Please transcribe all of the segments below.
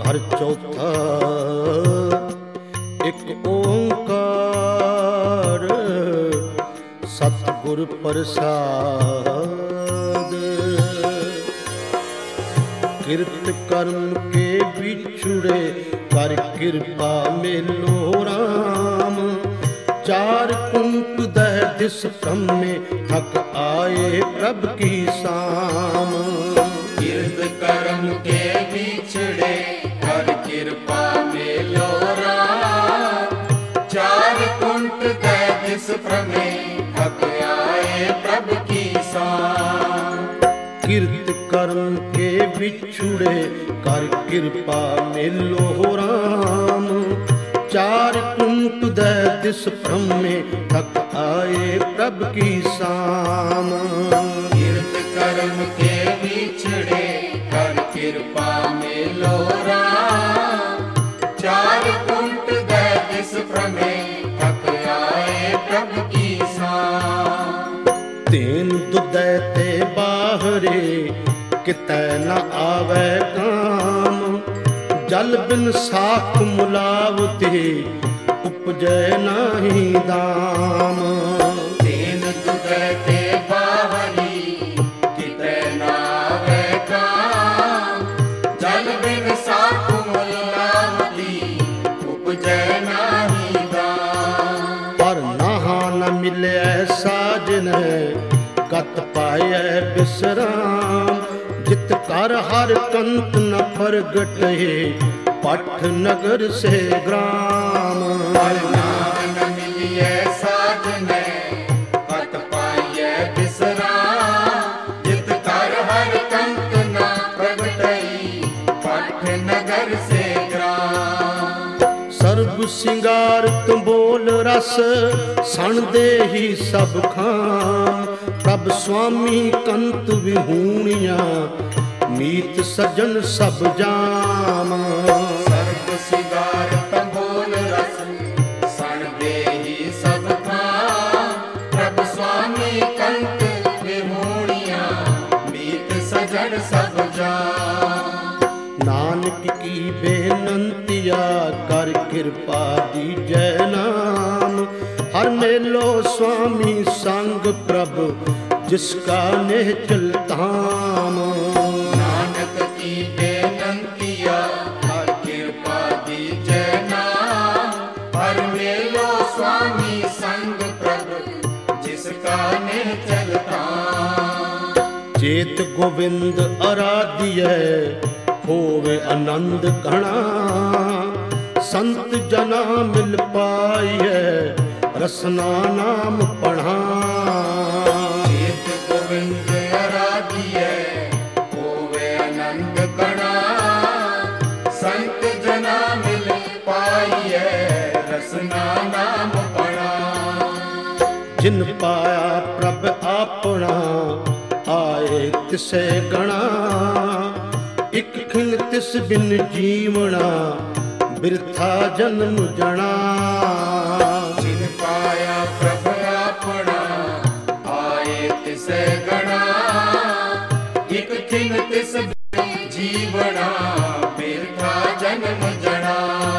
ਹਰ ਚੌਥਾ ਇੱਕ ਓੰਕਾਰ ਸਤਿਗੁਰ ਪ੍ਰਸਾਦ। ਕਿਰਤ ਕਰਮ ਕੇ ਵਿਛੁੜੇ ਕਰ ਕਿਰਪਾ ਮੇਲੋ ਰਾਮ। ਚਾਰ ਕੁੰਟ ਦਹਿ ਦਿਸ ਭ੍ਰਮੇ ਥਕ ਆਏ ਪ੍ਰਭ ਕੀ ਸਾਮ। ਕਿਰਤ ਕਰਮ ਕੇ ਵਿਛੜੇ ਕਰ ਕਿਰਪਾ ਮੇਲੋ ਰਾਮ। ਚਾਰ ਕੁੰਟ ਦਹਿ ਦਿਸ ਭ੍ਰਮੇ ਥਕ ਆਏ ਪ੍ਰਭ ਕੀ ਸਾਮ। ਕਿਰਤ ਕਰਮ ਕੇ ਵਿਛੁੜੇ ਕਰ ਕਿਰਪਾ ਮੇਲੋ ਰਾਮ। ਚਾਰ ਕੁੰਟ ਦਹਿ ਦਿਸ ਭ੍ਰਮੇ ਥਕ ਆਏ ਪ੍ਰਭ ਕੀ ਸਾਮ। ਕਿਰਤ ਕਰਮ ਕੇ ਵਿਛੜੇ ਕਰ ਕਿਰਪਾ ਮੇਲੋ ਰਾਮ। ਚਾਰ ਕੁੰਟ ਦਹਿ ਦਿਸ ਭ੍ਰਮੇ ਥਕ ਆਏ ਪ੍ਰਭ ਕੀ ਸਾਮ। ਤੈਨ ਦੁਦੈ ਤੇ ਬਾਹਰੇ ਕਿਤੈ ਨ ਆਵੈ ਕਾਮ। ਜਲ ਬਿਨ ਸਾਖ ਮੁਲਾਵਤੇ ਉਪਜੈ ਨਾਹੀ ਦਾਮ। ਤੈਨ ਦੁਦੈ ਤੇ ਬਾਹਰੀ ਕਿਤੈ ਨ ਆਵੈ ਕਾਮ। ਜਲ ਬਿਨ ਸਾਖ ਮੁਲਾਵਤੀ ਉਪਜੈ ਨਾਹੀ ਦਾਮ। ਪਰ ਨਾਹਾ ਨ ਮਿਲਿਐ ਸਾਜਨ ਕਤ ਪਾਇਐ ਬਿਸਰਾਮ। ਜਿਤ ਕਰ ਹਰ ਕੰਤ ਨ ਪ੍ਰਗਟੇ ਪਠ ਨਗਰ ਸੇ ਗ੍ਰਾਮ। ਪਰ ਨਾਮ ਨ ਮਿਲਿਐ ਸਾਜਨੈ ਕਤ ਪਾਈਐ ਬਿਸਰਾਮ। ਜਿਤ ਕਰ ਹਰ ਕੰਤ ਨ ਪ੍ਰਗਟਈ ਪਠ ਨਗਰ ਸੇ ਗ੍ਰਾਮ। ਸਰਬ ਸਿੰਗਾਰ ਤੰਬੋਲ ਰਸ ਸਣ ਦੇਹੀ ਸਭ ਖਾਮ। ਪ੍ਰਭ ਸੁਆਮੀ ਕੰਤ ਵਿਹੂਣੀਆਂ ਮੀਤ ਸਜਣ ਸਭ ਜਾਮ। ਸਰਬ ਸਿੰਗਾਰ ਤੰਬੋਲ ਰਸ ਸਣ ਦੇਹੀ ਸਭ ਖਾਮ। ਪ੍ਰਭ ਸੁਆਮੀ ਕੰਤ ਵਿਹੂਣੀਆਂ ਮੀਤ ਸਜਣ ਸਭ ਜਾਮ। ਨਾਨਕ ਕੀ ਬੇਨੰਤੀਆ ਕਰ ਕਿਰਪਾ ਦੀਜੈ ਨਾਮ। ਹਰ ਮੇਲੋ ਸੁਆਮੀ ਸੰਗ ਪ੍ਰਭ ਜਿਸ ਕਾ ਨਿਹਚਲ ਧਾਮ। ਨਾਨਕ ਕੀ ਬੇਨੰਤੀਆ ਹਰ ਕਿਰਪਾ ਦੀਜੈ ਨਾਮ। ਹਰ ਮੇਲੋ ਸੁਆਮੀ ਸੰਗ ਪ੍ਰਭ ਜਿਸ ਕਾ ਨਿਹਚਲ ਧਾਮ। ਚੇਤ ਗੋਵਿੰਦ ਅਰਾਧਿਐ ਹੋਵੇ ਆਨੰਦ ਘਣਾ। ਸੰਤ ਜਨਾ ਮਿਲ ਪਾਈਐ ਰਸਨਾ ਨਾਮ ਪੜ੍ਹਾ। ਚੇਤ ਗੋਵਿੰਦ ਅਰਾਧਿਐ ਹੋਵੇ ਆਨੰਦ ਘਣਾ। ਸੰਤ ਜਨਾ ਮਿਲ ਪਾਈਐ ਰਸਨਾ ਨਾਮ ਪੜ੍ਹਾ। ਜਿਨ ਪਾਇਆ ਪ੍ਰਭ ਆਪਣਾ ਆਏ ਤਿਸੈ ਗਣਾ। ਇਕ ਖਿਨ ਤਿਸ ਬਿਨ ਜੀਵਣਾ ਬਿਰਥਾ ਜਨਮ ਜਣਾ। ਜਿਨ ਪਾਇਆ ਪ੍ਰਭ ਆਪਣਾ ਆਏ ਤਿਸੈ ਗਣਾ। ਇਕ ਖਿਨ ਤਿਸ ਬਿਨ ਜੀਵਣਾ ਬਿਰਥਾ ਜਨਮ ਜਣਾ।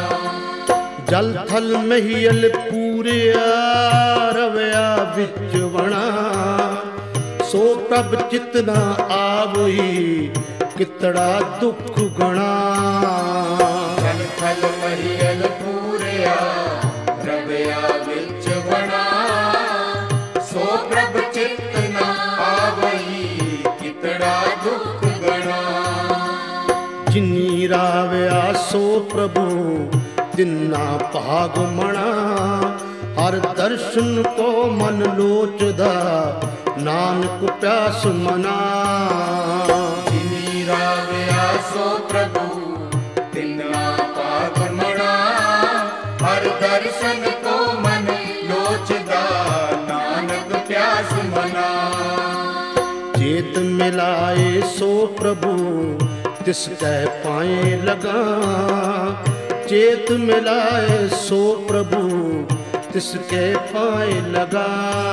ਜਲ ਥਲ ਮਹੀਲ ਪੂਰਿਆ ਰਵਿਆ ਵਿੱਚ ਵਣਾ। ਸੋ ਪ੍ਰਭ ਚਿਤ ਨਾ ਆਵਈ ਕਿਤੜਾ ਦੁੱਖ ਗਣਾ। ਜਲ ਥਲ ਮਹੀਲ ਪੂਰਿਆ ਰਵਿਆ ਵਿੱਚ ਵਣਾ। ਸੋ ਪ੍ਰਭ ਚਿਤ ਨਾ ਆਵਈ ਕਿਤੜਾ ਦੁੱਖ ਗਣਾ। ਜਿਨੀ ਰਾਵਿਆ ਸੋ ਪ੍ਰਭੂ ਤਿੰਨਾ ਭਾਗ ਮਣਾ। ਹਰ ਦਰਸ਼ਨ ਕੋ ਮਨ ਲੋਚਦਾ ਨਾਨਕ ਪਿਆਸ ਮਨਾ। ਜਿਨੀ ਰਾਵਿਆ ਸੋ ਪ੍ਰਭੂ ਤਿੰਨਾ ਭਾਗ ਮਣਾ। ਹਰ ਦਰਸ਼ਨ ਕੋ ਮਨ ਲੋਚਦਾ ਨਾਨਕ ਪਿਆਸ ਮਨਾ। ਚੇਤ ਮਿਲਾਏ ਸੋ ਪ੍ਰਭੂ ਤਿਸ ਕੈ ਪਾਏ ਲਗਾ। चेत मिलाए सो प्रभु तिसके पाए लगा।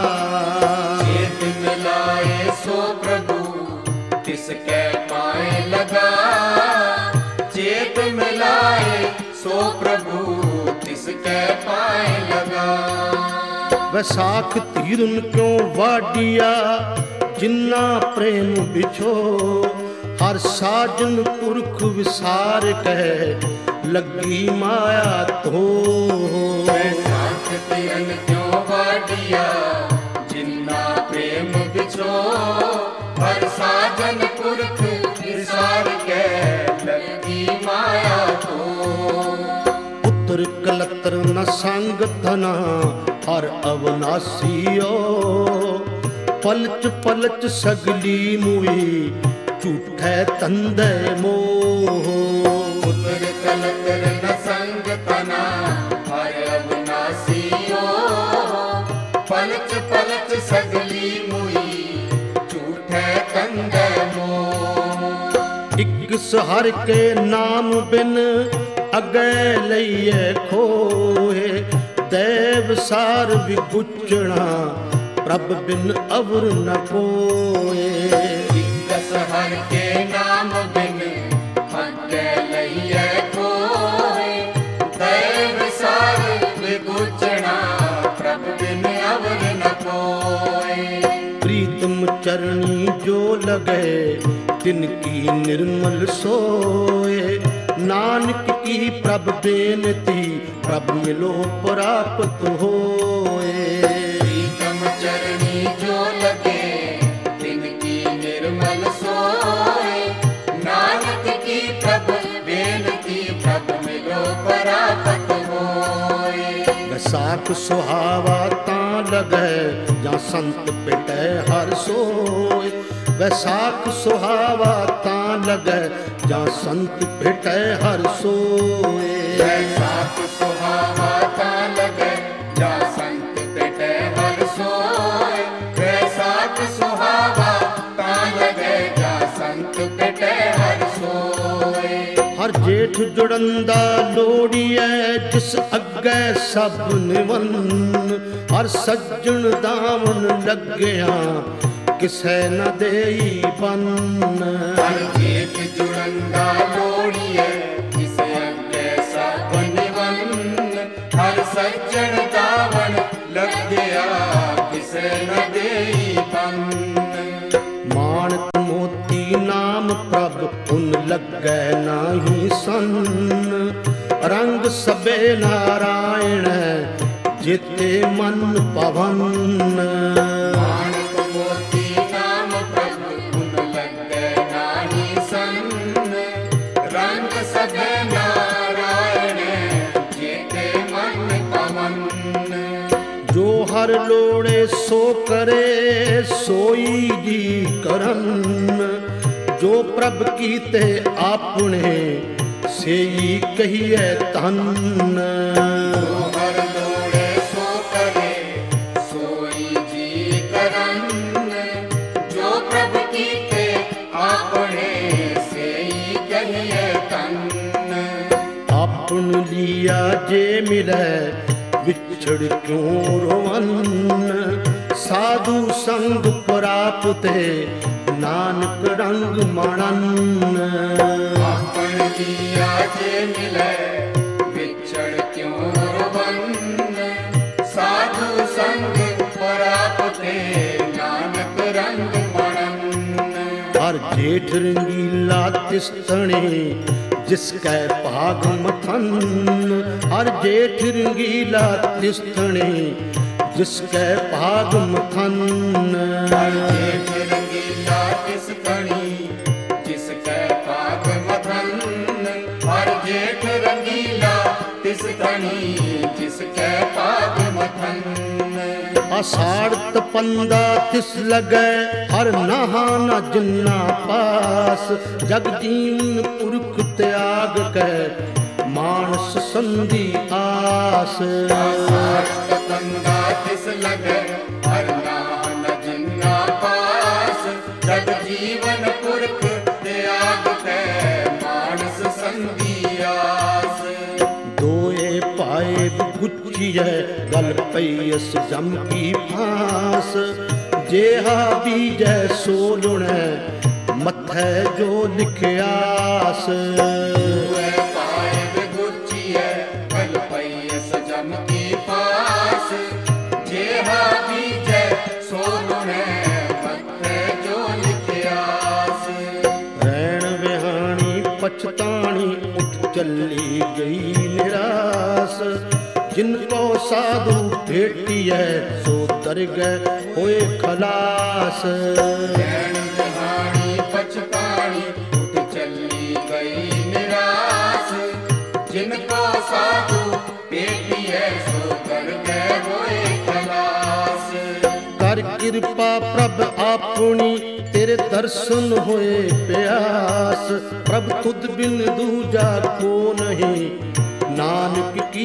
चेत मिलाए सो प्रभु तिसके पाए लगा। चेत चेत मिलाए सो प्रभु तिसके पाए लगा। वैसाख तीरन क्यों वाडिया जिन्ना प्रेम बिछो, हर साजन पुरख विसार कह लगी माया तो। वैसाख तीरन क्यों वाडिया जिन्ना प्रेम बिछो, हर साजन पुरख विसार कह लगी माया तो। पुत्र कलत्र न संग धना हर अवनासियो, पलच पलच सगली मुई झूठे तंदे मोह। पुत्र कलत्र न संग तना हर अवनासियो, पलच पलच सगली मुई झूठे तंदे मोह। इक सहर के नाम बिन अगे लइए खोए, देव सार विगुचना प्रभ बिन अवर न कोए। इकस हर के नाम बिन अगे लइए खोए, देव सार विगुचना प्रभ बिन अवर न कोए। प्रीतम चरणी जो लगे तिनकी निर्मल सोए, नानक की प्रभ बेनती प्रभ मिलो प्राप्त होए। प्रीतम चरणी जो लगे तिनकी निर्मल सोए, नानक की प्रभ बेनती प्रभ मिलो प्राप्त होए। वैसाख सुहावा तां लगे जा संत पिटे हर सोए, वैसाख सुहावा तां लगे जा संत पिटे हर सोए। वैसाख सुहावा तां लगे जा संत पिटे हर सोए, वैसाख सुहावा तां लगे जा संत पिटे हर सोए। हर जेठ जुड़ंदा लोड़िए जिस अगे सब निवन, हर सज्जन दामन लग्या किसे न देई बन। हर जेठ जुड़ंदा लोड़िए जिस अगे सब निवन, हर सज्जन दामन लग्या किसे न देई बन। माणक मोती नाम प्रभ उन लगे नाही सन, रंग सबे नारायण जिते मन पवन। माणक मोती नाम प्रभु उन लगे नाही सन, रंग सबे नारायण जेते मन पवन। जो हर लोड़े सो करे सोई जी करन, जो प्रभ कीते आपने सेई कहिए तन। जो हर लोड़े सो करे सोई जी करन, जो प्रभ कीते आपने सेई कहिए तन। आपन लिया जे मिले विछड़ क्यों रोवन, साधु संग प्राप्ते नानक रंग मनन। आपन लिया जे मिले विछड़ क्यों रोवन, साधु संग प्राप्ते नानक रंग मनन। हर जेठ रंगीला तिस्तणे जिसकै भाग मथन, हर जेठ रंगीला तिस्तणे जिसकै भाग मथन। हर जेठ रंगीला तिस्तणी जिसकै भाग मथन, हर जेठ रंगीला तिस्तणी जिसकै भाग मथन। आषाढ़ तपंदा तिस लगे हर नहा न जिन्ना पास, जग जीवन पुरख त्याग के मानस संधि आस। आषाढ़ तपंदा तिस लगे हर नहा न जिन्ना पास, जग जीवन पुरख त्याग के मानस संधि आस। दोए पाए गुच्छिए गल पैस जम की फांस, जेहा बीजै सो लुणै मथै जो लिखियास। चली गई निराश। जिनको साधु भेटिए सो तर गए होए खलास। नैन कहानी पछतानी उठ चली गई निराश। जिनको साधु भेटिए सो तर गए होए खलास। कर कृपा प्रभ आपनी तेरे दर्शन होए प्यास। प्रभ तुद बिन दूजा को नहीं नानक की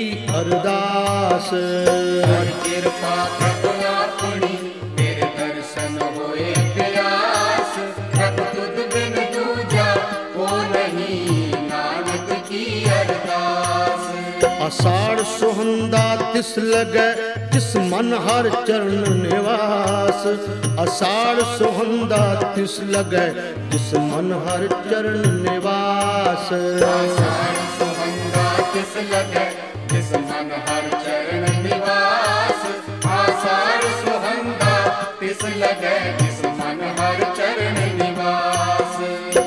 अरदास। कर कृपा प्रभ आपनी तेरे दर्शन होए प्यास। प्रभ तुद बिन दूजा को नहीं नानक की अरदास। आषाढ़ सुहंदा तिस लगे जिस मन हर चरण निवास। आषाढ़ सुहंदा तिस लगे जिस मन हर चरण निवास। आषाढ़ सुहंदा तिस लगे जिस मन हर चरण निवास। आषाढ़ सुहंदा तिस लगे जिस मन हर चरण निवास।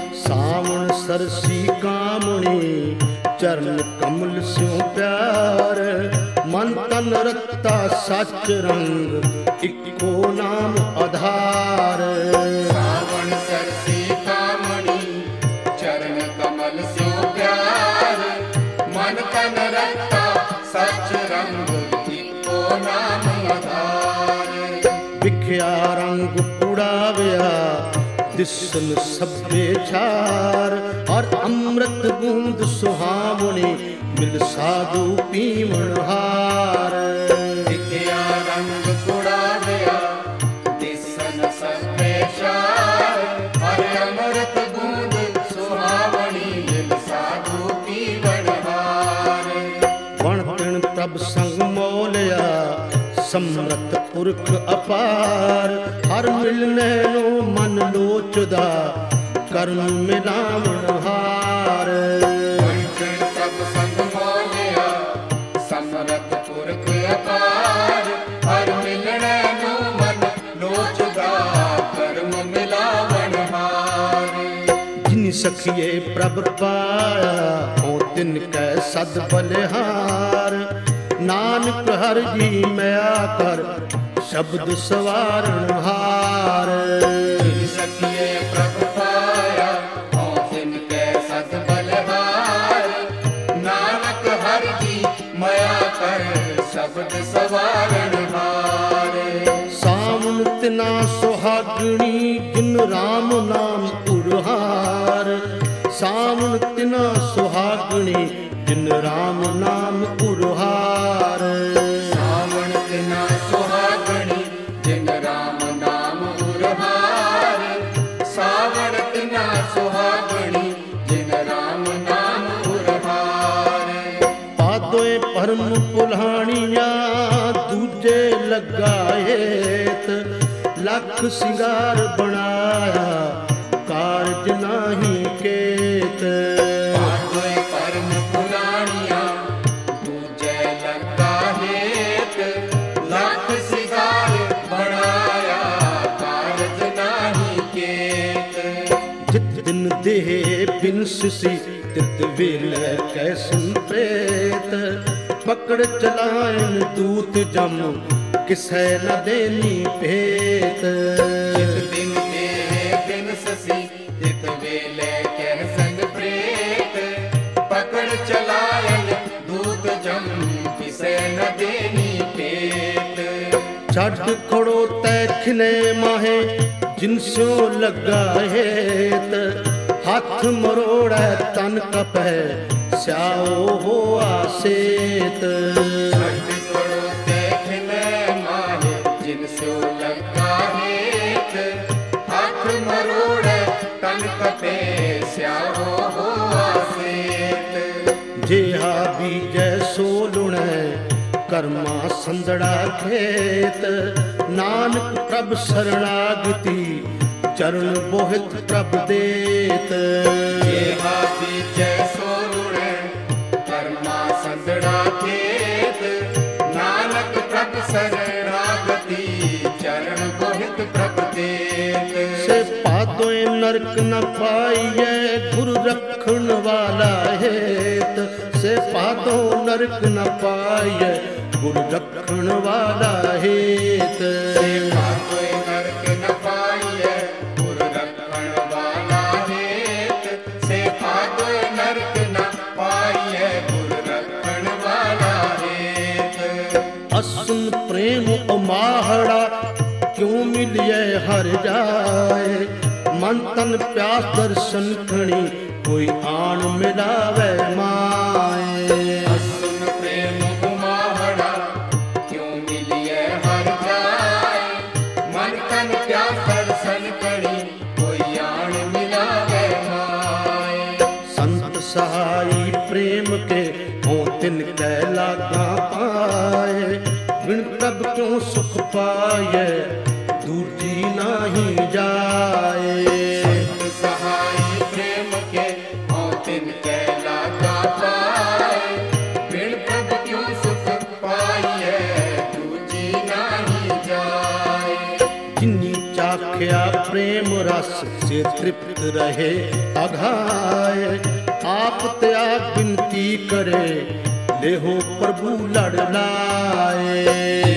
सावन सरसी कामणी चरण कमल स्यों प्यार। मन तन रत्ता सच रंग इको नाम आधार। सावन सरसी कामणी चरण कमल स्यों प्यार। मन तन रत्ता सच रंग इको नाम आधार। विख्या रंग उड़ाव्या दिसन सभे छार। और अमृत बूंद सुहावनी मिल साधु पीवण हार। विख्या रंग उड़ाव्या दिसन सभे छार। और अमृत बूंद सुहावनी मिल साधु पीवण हार। वण तिण तब संग मोलिया समरत पुरख अपार। हर मिलने नो मन लोचदा कर्म मिलावण हार। वंचन तब संग मोलिया समरत पुरख अपार। हर मिलने नो मन लोचदा कर्म मिलावण हार। जिन सखिए प्रभ पाया हो तिन कै सद बलिहार। नानक हर जी मया कर शब्द सवारण हार। जिन सखिए प्रभ पाया हों तिनके सद बलिहार। नानक हर जी मया कर शब्द सवारण हार। सावन तिना सुहागणी जिन राम नाम उरहार। सावन तिना सुहागणी जिन राम नाम उरहार। सावन तिना सुहागणी जिन राम नाम उरहार। सावन तिना सुहागणी जिन राम नाम उरहार। पादोए परम पुल्हानिया दूजे लगाएत। लख सिंगार बनाया कारज नाही केत। पादोए परम पुराणिया दूजे लगा हेत। लख सिगार बनाया कारज नाही केत। जित दिन देह बिनसी तित वेल कैसन प्रेत। पकड़ चलायन दूत जम किसै न देनी भेत। जित दिन देह बिन ससी तित वेले कह संग प्रेत। पकड़ चलायन दूत जम किसे न देनी पेत। छठ खड़ो तै खिने माहे जिनस्यो लगा हेत। हाथ मरोड़ै तन कपै स्याओ हो आसेत। छठ करो देखने माहे जिनसो लगा हेत। हाथ मरोड़े तन कपे स्याओ हो आसेत। जेहा बीजै सो लुणै कर्मा संदड़ा खेत। नानक प्रभ शरणागति चरण बोहित प्रभ देत। जेहा बीजै सो लुणै कर्मा संदड़ा खेत। नानक प्रभ शरणागति चरण बोहित प्रभ देत। से पादों नरक न पाइए गुरु रखण वाला हेत। से पादो नरक न पाइए, गुर रखण वाला हेत। से पादों नरक न पाइए, गुर रखण वाला हेत। से पादों नरक न पाइए, गुर रखण वाला हेत। असुन प्रेम उमाहड़ा, क्यों मिलिए हर जाए। मन तन प्यास दर्शन खणी, कोई आन मिलावे माए। असुन प्रेम उमाहड़ा, क्यों मिलिए हर जाए। मन तन प्यास दर्शन खणी, कोई आन मिलावे माए। संत सहाई प्रेम के हों तिन कै लागा पाए। बिन तब क्यों सुख पाए, दूजी नाही जाए। संत सहाई प्रेम के हों तिन कै लागा पाए। बिन तब क्यों सुख पाइए, दूजी नाही जाए। जिन्नी चाख्या प्रेम रस, से तृप्त रहे अघाए। आप त्याग विनती करे, लेहो प्रभु लड़ लाए।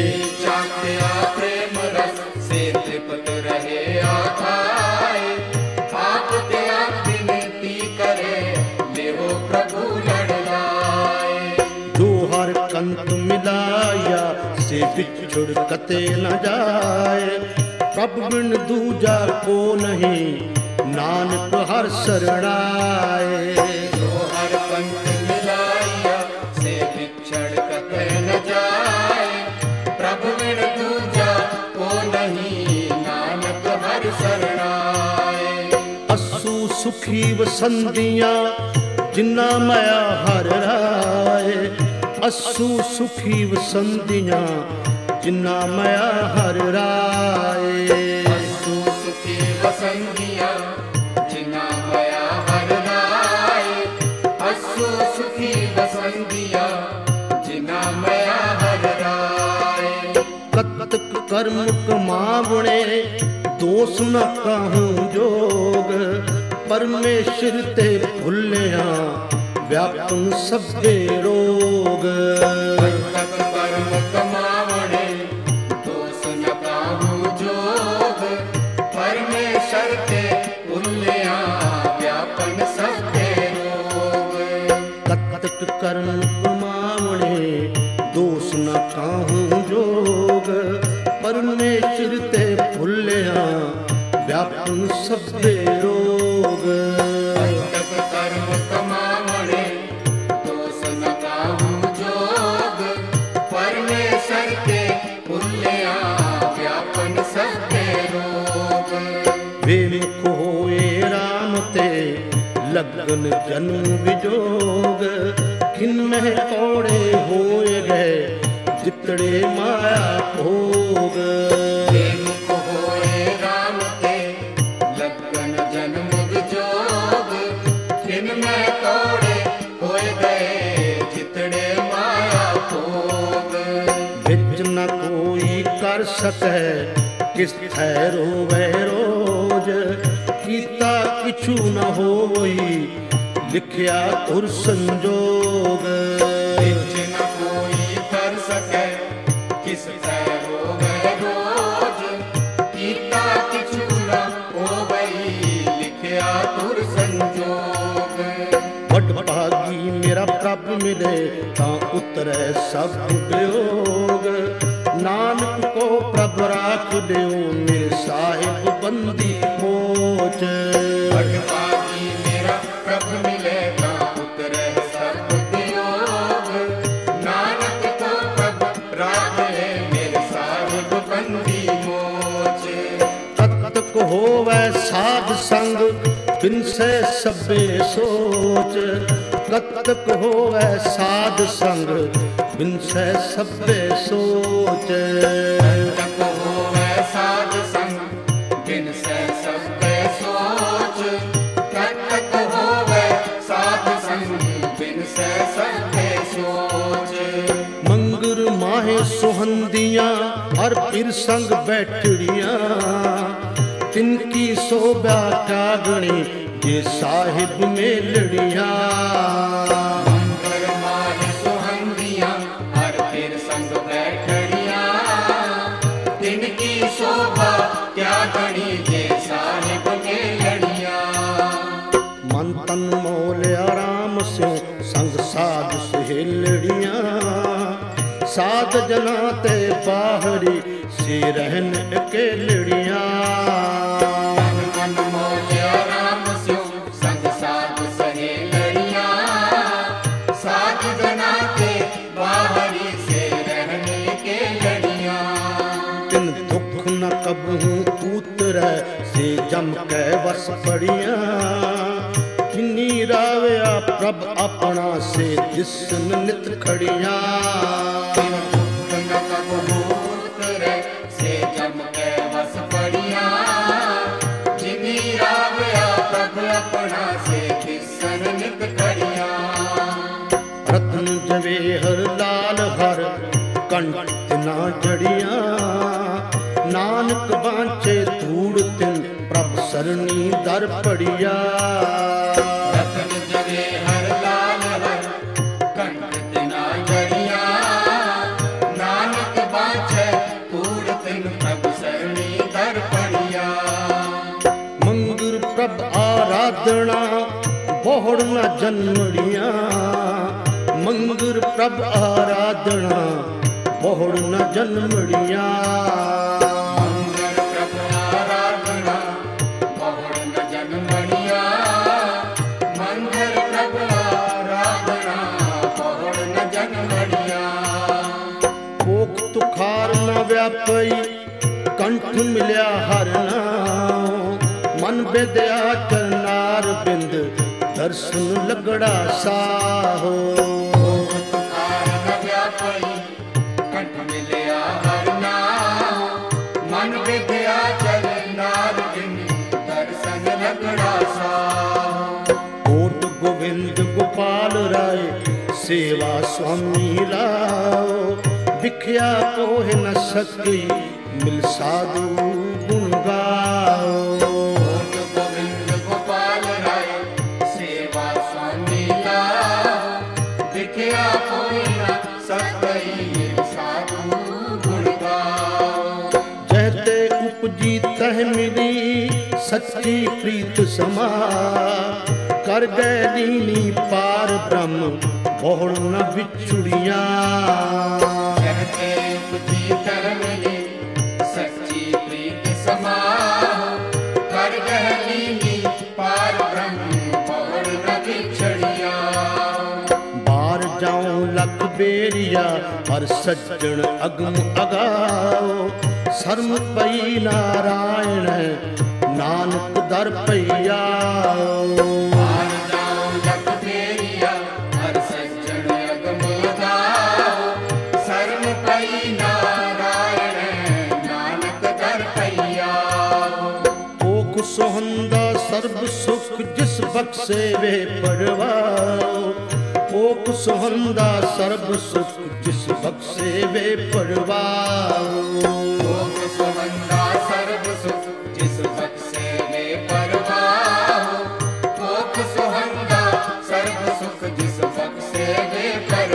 चाख्या प्रेम रस, से तृप्त रहे आखाए। आप त्याग विनती करे, लेहो प्रभु लड़ लाए। जो हर कंत मिलाया, से बिछुड़ कते न जाए। प्रभु बिन दूजा को नहीं, नानक हर शरणाए। जो हर पंथ मिलाया, से बिछड़ कते न जाए। प्रभु बिन दूजा को नहीं, नानक हर शरणाए। असु सुखी वसंदियां, जिन्ना माया हर राय। असु सुखी वसंदियां, जिन्ना माया हर राय। असु सुखी वसंदियां, जिन्ना माया हर राय। असु सुखी वसंदियां, जिन्ना माया हर राय। कतक कर्म कमावणे, दोष न कहूं जोग। परमेश्वर ते भुलिया, व्यापन सबके रोग। तक कर्म कमावणे, दोष न काहू जोग। परमेश्वर ते भुलिया, व्यापन सबके रोग। कतक कर्म कमावणे, दोष न कहूं जोग। परमेश्वर ते भुलिया, व्यापन सबके रोग। तक कर्म कमावणे, दोष न काहू जोग। परमेश्वर ते भुलिया, व्यापन सबके रोग। विमुख होए राम ते, लगन जन्म विजोग। खिन्मह कौड़े होए गए, जितड़े माया भोग। विमुख होए राम ते, लगन जन्म विजोग। खिन्मह कौड़े होए गए, जितड़े माया भोग। विच न कोई कर सकै, किस थै रोवै रोज। कीता किछु न होई, लिखिया तुर संजोग। विच न कोई कर सकै, किस थै रोवै रोज। कीता किछु न होवई, लिखिया तुर संजोग। वड भागी मेरा प्रभ मिले, तां उतरै सब वियोग। नानक को प्रभ राख लियो, मेरे साहिब बंदी मोच। भगवानी मेरा प्रभु मिले, ता उतरे सब वियोग। नानक को प्रभु राख ले, मेरे साहिब बंदी मोच। ततक होवै साध संग, बिन से सबे सोच। कतक होवै साध संग, बिन से सबे सोच। तक होवै साध संग, बिन से सबे सोच। तक होवै साध संग, बिन से सबे सोच। मंगर माहे सुहंदियां, हर पिर संग बैठड़ियां। तिनकी शोभा कागणी, ये साहिब में लड़ियां। मंगर ਸੰਗ ਸਾਧ ਸਹੇਲੜੀਆਂ ਸਾਧ ਜਨਾਂ ਤੇ ਬਾਹਰੀ ਸੇ ਰਹਿਣ ਅਕੇਲੜੀਆਂ ਮਨ ਮੋਹਿਆ ਰਾਮ ਸਿਉ ਸੰਗ ਸਾਧ ਸਹੇਲੜੀਆਂ ਸਾਧ ਜਨਾਂ ਤੇ ਬਾਹਰੀ ਸੇ ਰਹਿਣ ਅਕੇਲੜੀਆਂ ਤਿਨ ਦੁੱਖ ਨ ਕਬਹੂ ਉਤਰੈ ਸੇ ਜਮ ਕੈ ਵਸ ਪੜੀਆਂ ਜਿਨੀ ਰਾਵਿਆ ਪ੍ਰਭ ਆਪਣਾ ਸੇ ਦਿਸਨ ਨਿਤ ਖੜੀਆਂ ਰਤਨ ਜਵੇਹਰ ਲਾਲ ਹਰ ਕੰਠ ਨਾ ਜੜੀਆਂ ਨਾਨਕ ਬਾਂਚੇ ਧੂੜ ਤਿਨ ਪ੍ਰਭ ਸਰਣੀ ਦਰ ਪੜੀਆ ਰਤਨ ਜਵੇਹਰ ਲਾਲ ਹਰ ਕੰਠ ਨਾ ਜੜੀਆਂ ਨਾਨਕ ਬਾਂਚੇ ਧੂੜ ਤਿਨ ਪ੍ਰਭ ਸਰਣੀ ਦਰ ਪੜੀਆ ਮੰਗਰ ਪ੍ਰਭ ਆਰਾਧਨਾ ਬਹੁੜ ਨ ਜਨਮੜੀਆਂ ਮੰਗਰ ਪ੍ਰਭ ਆਰਾਧਨਾ ਬਹੁੜ ਨ ਜਨਮੜੀਆਂ ਮੰਗਲ ਪ੍ਰਭ ਆਰਾਧਨਾ ਬਹੁੜ ਨ ਜਨਮੜੀਆਂ ਮੰਗਲ ਪ੍ਰਭ ਆਰਾਧਨਾ ਬਹੁੜ ਨ ਜਨਮੜੀਆਂ ਕੋਖ ਤੁਖਾਰ ਨ ਵਿਆਪਈ ਕੰਠ ਮਿਲਿਆ ਹਰ ਨਾਮ ਮਨ ਬਿਦਿਆ ਚਰਨਾਰ ਬਿੰਦ ਦਰਸ਼ਨ ਲਗੜਾ ਸਾਹੋ ਤੁਖਾਰ ਨ ਵਿਆਪਈ ਕੰਠ ਮਿਲਿਆ ਹਰ ਨਾਮ ਮਨ ਵਿਦਿਆ ਚਰਨਾਰ ਬਿੰਦ ਦਰਸ਼ਨ ਲਗੜਾ ਸਾਹੋ ਕੋਟ ਗੋਬਿੰਦ ਗੋਪਾਲ ਰਾਏ ਸੇਵਾ ਸੁਆਮੀ ਲਾਓ ਵਿਖਿਆ ਕੋਹ ਨ ਸਕਈ ਮਿਲ ਸਾਧੂ ਗੁਣ ਗਾਓ ਕੋਟ ਗੋਬਿੰਦ ਗੋਪਾਲ ਰਾਏ ਸੇਵਾ ਸੁਆਮੀ ਲਾਓ ਵਿਖਿਆ ਕੋਈ ਨਾ ਸਕਈ ਸਾਧੂ ਗੁਣ ਗਾਓ ਜਹ ਤੇ ਉਪਜੀ ਤਹ ਮਿਲੀ ਸੱਚੀ ਪ੍ਰੀਤ ਸਮਾ ਕਰ ਗਏ ਲੀਨੀ ਪਾਰ ਬ੍ਰਹਮ ਬਹੁੜ ਨ ਵਿਛੁੜੀਆਂ ਜਹਤੇ ਉਪਜੀ ਤਹ ਮਿਲੀ ਸੱਚੀ ਪ੍ਰੀਤ ਸਮਾਹੁ ਕਰ ਗਏ ਲੀਨੀ ਪਾਰ ਬ੍ਰਹਮ ਬਹੁੜ ਨ ਵਿਛੜੀਆਂ ਬਾਰ ਜਾਉ ਲਖ ਬੇਰੀਆ ਹਰ ਸੱਜਣ ਅਗਮ ਅਗਾਓ ਸਰਮ ਪਈ ਨਾਰਾਇਣ ਨਾਨਕ ਦਰ ਪਈਆ ਆਨ ਜਾਉ ਲਖ ਬੇਰੀਆ ਹਰ ਸੱਜਣ ਅਗਮ ਅਗਾਓ ਸਰਮ ਪਈ ਨਾਰਾਇਣ ਨਾਨਕ ਦਰ ਪਈਆ ਓਖ ਸੁਹੰਦਾ ਸਰਬ ਸੁਖ ਜਿਸ ਬਖਸ਼ੇ ਵੇ ਪਰਵਾਓ ਓਖ ਸੁਹੰਦਾ ਸਰਬ ਸੁਖ ਜਿਸ ਬਖਸ਼ੇ ਵੇ ਪਰਵਾਓ ਲੋਕ ਸੁਹੰਦਾ ਸਰਬ ਸੁਖ ਜਿਸ ਬਖਸ਼ੇ ਵੇ ਪਰਵਾਹੁ ਲੋਕ ਸੁਹੰਦਾ ਸਰਬ ਸੁਖ ਜਿਸ ਬਖਸ਼ੇ ਵੇ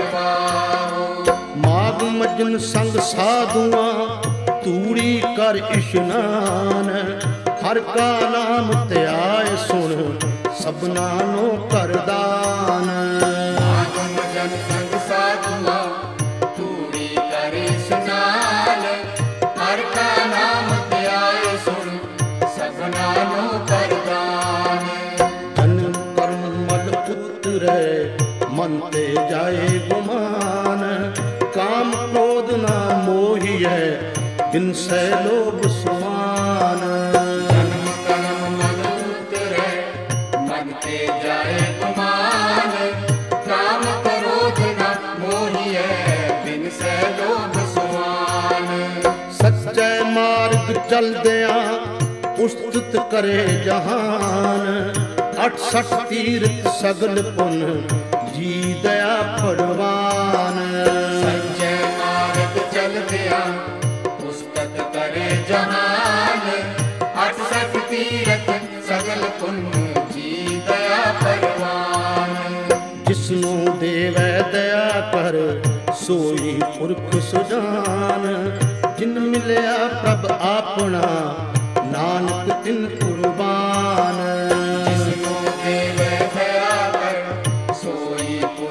ਪਰਵਾਹੁ ਮਾਗ ਮਜਨ ਸੰਗ ਸਾਧੂਆਂ ਤੂੜੀ ਕਰ ਇਸ਼ਨਾਨ ਹਰ ਕਾ ਨਾਮ ਧਿਆਏ ਸੁਣ ਸਭਨਾ ਨੂੰ ਕਰਦਾਨ ਆਗਮ ਜਨ ਸੰਗ ਸਾਧੂਆ ਤੂੜੀ ਕਰੇ ਇਸ਼ਨਾਨ ਹਰ ਕਾ ਨਾਮ ਧਿਆਏ ਸੁਣ ਸਭਨਾ ਨੂੰ ਕਰਦਾਨ ਜਨਮ ਕਰਮ ਮਲ ਉਤਰੈ ਮਨ ਤੇ ਜਾਏ ਗੁਮਾਨ ਕਾਮ ਕ੍ਰੋਧ ਨਾ ਮੋਹੀਐ ਬਿਨ ਸੈ ਲੋਭ ਸਮਾਨ ਜਨਮ ਕਰਮ ਮਨ ਉਤਰੈ ਮਨ ਤੇ ਜਾਏ ਗੁਮਾਨ ਕਾਮ ਕ੍ਰੋਧ ਨ ਮੋਹੀਐ ਬਿਨ ਸੈ ਲੋਭ ਸਮਾਨ ਸੱਚੇ ਮਾਰਗ ਚਲਦਿਆਂ ਉਸਤਤ ਕਰੇ ਜਹਾਨ 68 ਤੀਰਥ ਸਗਲ ਪੁਨ ਜੀ ਦਇਆ ਪਰਵਾਨ ਸੱਚੇ ਮਾਰਗ ਚਲਦਿਆਂ ਉਸਤਤ ਕਰੇ ਜਹਾਨ 68 ਤੀਰਥ ਸਗਲ ਪੁਨ ਜੀ ਦਇਆ ਪਰਵਾਨ ਜਿਸਨੂੰ ਦੇਵੈ ਦਇਆ ਕਰ ਸੋਈ ਪੁਰਖ ਸੁਜਾਨ ਜਿਨ ਮਿਲਿਆ ਪ੍ਰਭ ਆਪਣਾ ਨਾਨਕ ਤਿਨ ਕੁਰਬਾਨ ਜਿਸਨੂੰ ਦੇਵੈ ਦਇਆ ਕਰ ਸੋਈ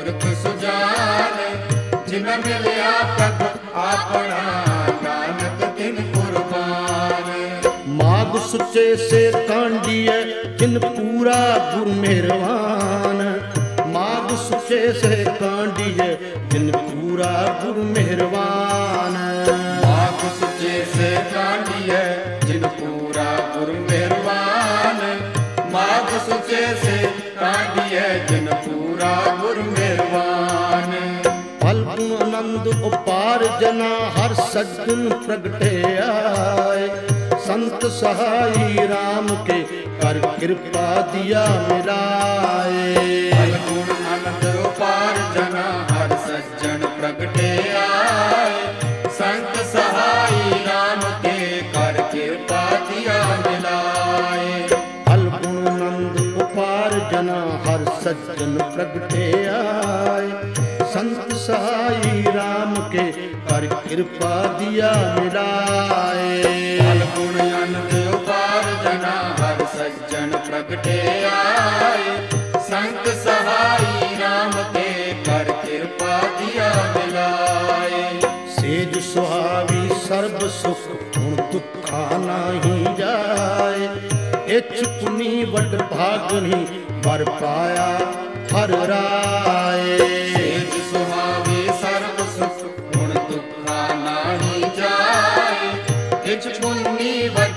न मिलिया प्रभ आपना, नानक तिन कुर्बान। माग सुचे से कांडिय जिन पूरा गुर मेहरबान, माग सुचे से कांडिय जिन पूरा गुर मेहरबान। माग सुचे से कांडिय जिन पूरा गुर मेहरबान, माग सुचे से कांडिय जिन पूरा गुर मेहरबान। फल गुण आनंद उपार जना हर सज्जन प्रगटे आए, संत सहाई राम के कर कृपा दिया मिलाए। फल गुण आनंद उपार जना हर सज्जन प्रगटे आए, संत सहाई राम के कर कृपा दिया मिलाए। फल गुण आनंद उपार जना हर सज्जन प्रगटे आए, संत सहाई राम के कर कृपा दिया मिलाए। फल गुण आनंद उपार जना हर सज्जन प्रगटे आए, संत सहाई राम के कर कृपा दिया मिलाए। सेज सुहावी सर्ब सुख गुण दुखा नाही जाए, इच पुनी वड भागनी वर पाया हर राय। सेज सुहावे सर्ब सुख गुण दुखा नाही जाए, इच पुन्नी वड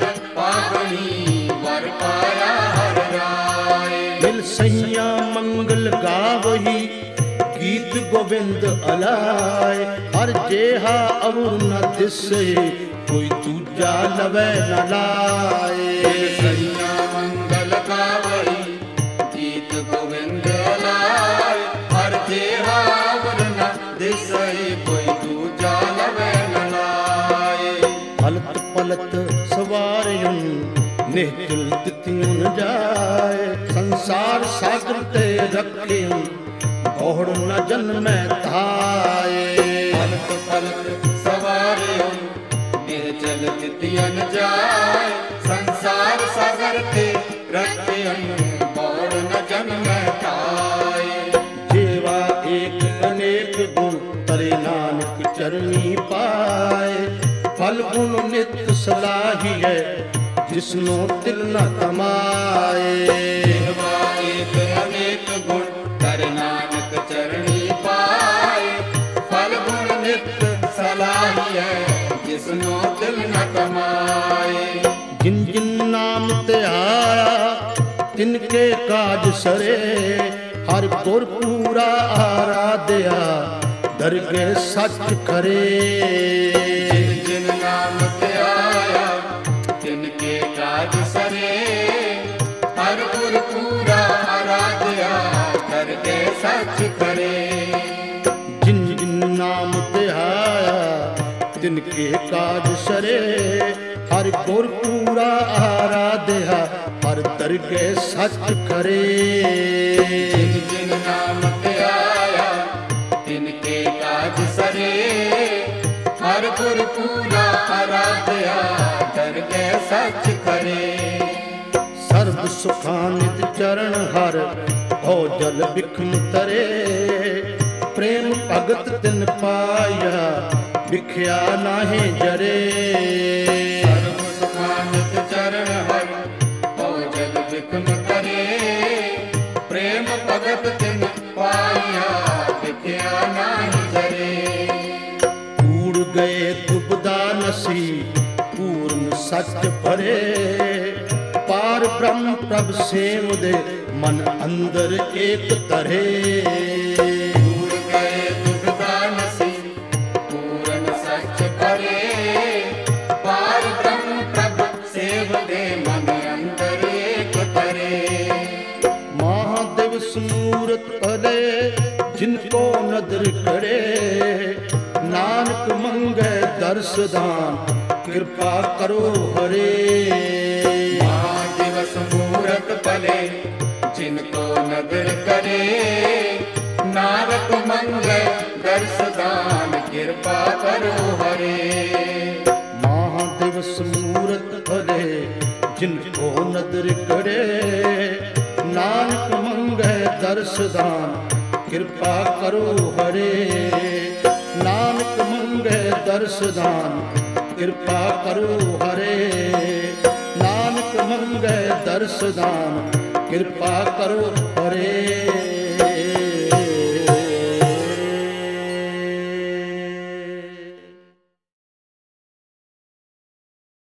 पागनी वर पाया हर राय। मिल सैया मंगल गावही गीत गोविंद अलाय, हर जेहा अवुर न दिसे कोई दूजा लवै न लाए। सैया मंगल गावई गीत गोविंद अलाय, हर जेहा अवुर न दिसे कोई दूजा लवै न लाए। पलत पलत सवारियुन निहचल तिथियुन जाए, संसार सागर ते रखियुन बहुड़ न जन्मै थाए। पलक पलक सवारियों निहचल तिथियन जाए, संसार सागर ते रखियन बहुड़ न जन्मै थाए। जेवा एक अनेक गुण तरे नानक चरनी पाए, फल गुण नित सलाही है जिसनो तिल न कमाए। जेवा एक अनेक गुण तर नानक चरणी पाए, फल गुण नित सलाही है जिसनो दिल न कमाए। जिन जिन नाम ते आया तिनके काज सरे, हर गुर पूरा आराध्या दरगे सच करे। जिन जिन नाम ते आया तिनके काज सरे, हर गुर पूरा आराध्या करके सच करे। जिन जिन नाम ते आया तिनके काज सरे, हर गुर पूरा आराध्या हर दरगे सच करे। जिन जिन नाम ते आया तिनके काज सरे, हर गुर पूरा आराध्या करके सच करे। सर्व सुखानित चरण हर हो जल बिखम तरे, प्रेम भगत तिन पाया बिख्या नाहे जरे। सर्व सुखानित चरण हर हो जल बिखम करे, प्रेम भगत तिन पाया बिख्या नाहि जरे। कूड़ गए दुबदा नसी पूर्ण सच भरे, पार ब्रह्म प्रभ सेव दे मन अंदर एक तरे। दूर गए दुबदा नसी पूर्ण सच भरे, पार ब्रह्म प्रभ सेव दे मन अंदर एक तरे। महादेव समूरत भले जिनको नदर करे, नानक मंगे दर्श दान कृपा करो हरे। महादिवस मूरत भले जिनको नगर करे, नानक मंगल दर्श दान कृपा करो हरे। महादिवस मूरत भले जिनको नदर करे, नानक मंगे दर्श दान कृपा करो हरे। नानक मंगे दर्श दान कृपा करो हरे। नानक मंगे दर्श दान कृपा करो हरे।